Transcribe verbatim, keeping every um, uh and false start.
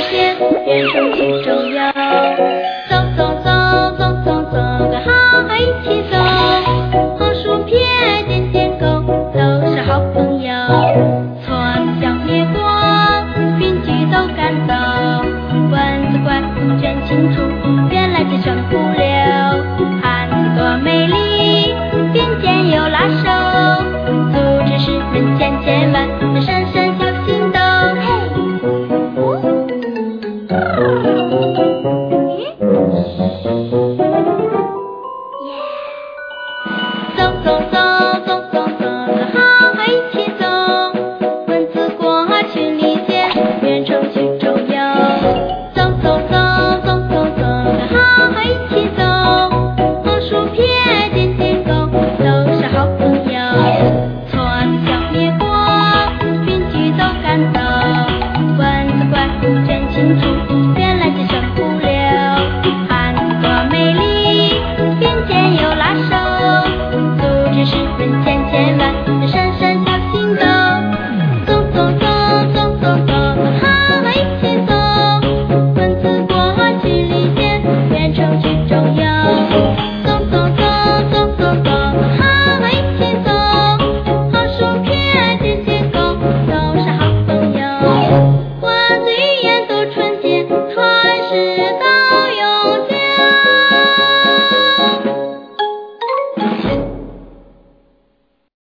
线，远程去周游。走走走走走走个好，一起走。红薯片点点勾，都是好朋友。错消灭光，邻居都赶走。蚊子怪不卷清楚，原来是生不溜。汉子多美丽，并肩又拉手。组织十分千千万，闪闪小心动。走走走走走走个好，一起走。蚊子过群里间，远程去周游。走走走走走走个好，一起走。红薯片点点勾，都是好朋友。错子消灭光，邻居都赶走。蚊子怪不卷清楚，原来是生不溜。汉子多美丽，并肩又拉手。组织十分艰